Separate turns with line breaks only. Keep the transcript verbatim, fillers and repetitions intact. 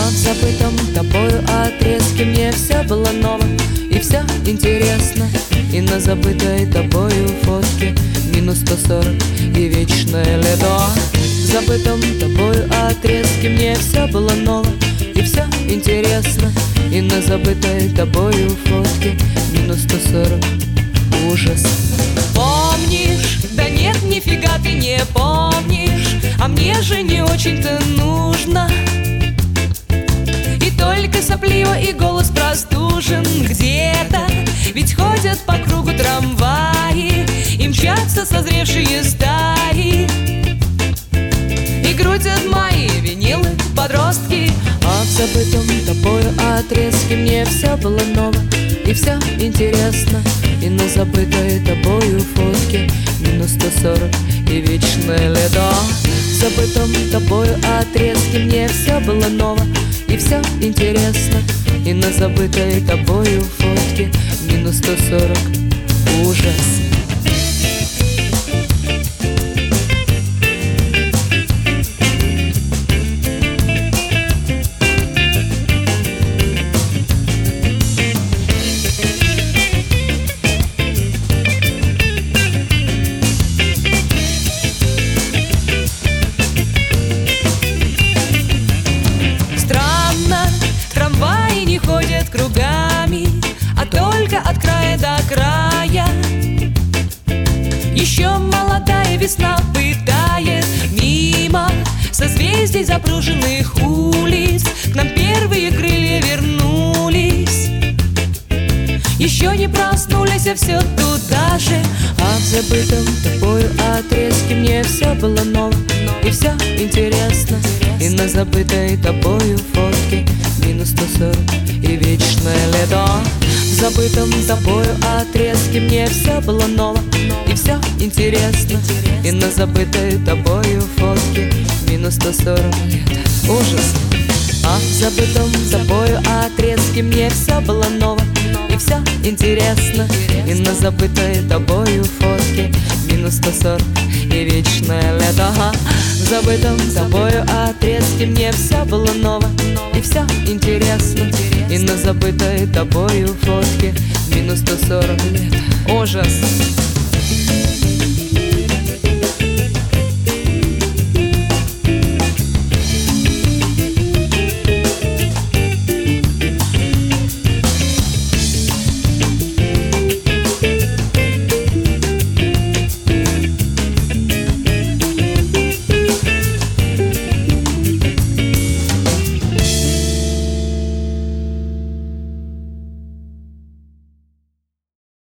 в забытом тобою отрезке мне все было ново и все интересно. И на забытой тобою фотке минус сто сорок и вечное лето. В забытом тобою отрезке мне все было ново и все интересно. И на забытой тобою фотке минус сто сорок ужас.
Помнишь? Да нет, нифига ты не помнишь, а мне же не очень-то нужно. И только сопливо и голос простужен где-то, ведь ходят по кругу трамваи и мчатся созревшие стаи. И крутят мои винилы подростки.
А в забытом тобою отрезке мне все было ново и все интересно. И на забытой тобою фотке минус сто сорок и вечное лето. В забытом тобою отрезке мне все было ново и все интересно. И на забытой тобою фотке минус сто сорок ужас.
Ходят кругами, а только от края до края. Еще молодая весна пытает мимо созвездий запруженных улиц. К нам первые крылья вернулись. Еще не проснулись, а все туда же.
А в забытом тобою отрезке мне все было ново и все интересно. И на забытой тобою фотке минус сто сорок и вечное лето. В забытом тобою отрезке мне все было ново и все интересно. И на забытой тобою фотке минус сто сорок ужас. А в забытом тобою отрезке мне все было ново и все интересно. И на забытой тобою фотке минус сто сорок и вечное лето. В забытом тобою отрезке мне все было ново и все интересно. И на забытой тобою фотке минус сто сорок ужас.